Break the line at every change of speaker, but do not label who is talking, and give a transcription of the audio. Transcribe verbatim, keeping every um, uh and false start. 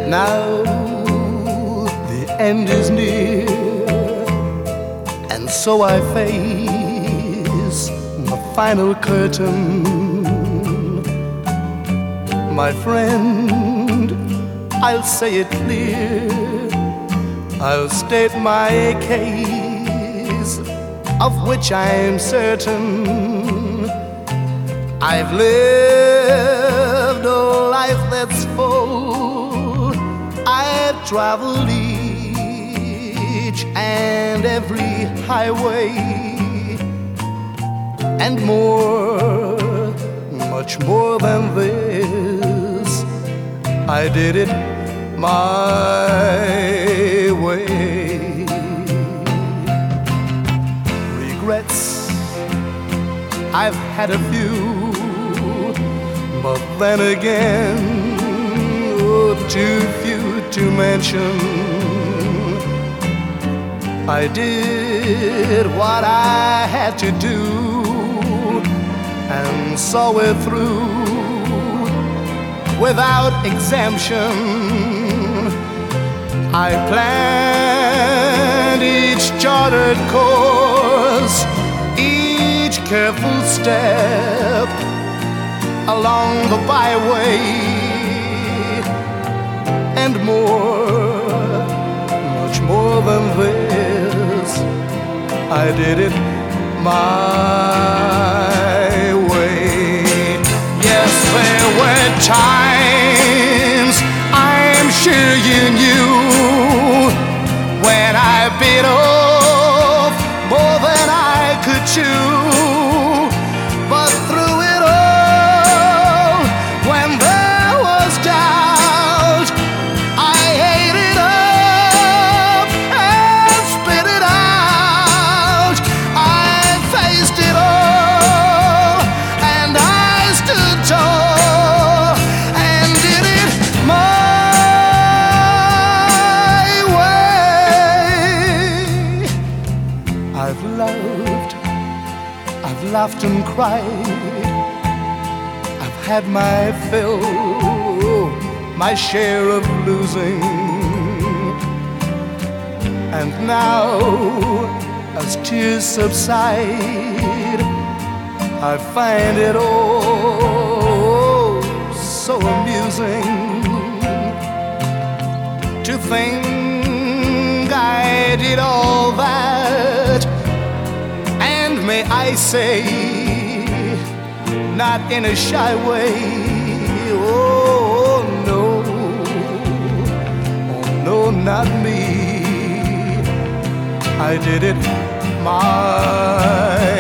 Now the end is near, and so I face the final curtain. My friend, I'll say it clear, I'll state my case, of which I'm certain. I've lived a life that's full. I've traveled each and every highway, and more, much more than this, I did it my way. Regrets, I've had a few, but then again, oh, too few to mention. I did what I had to do and saw it through without exemption. I planned each chartered course, each careful step along the byway, and more, much more than this, I did it my way. Yes, there were times, I'm sure you knew, when I bit off more than I could chew. But through it all, when there was doubt, I ate it up and spit it out. I faced it all, and I stood tall and did it my way. I've loved, I've laughed and cried, I've had my fill, my share of losing. And now, as tears subside, I find it all so amusing to think I did all that, and may I say, not in a shy way. Oh no, oh no, not me. I did it my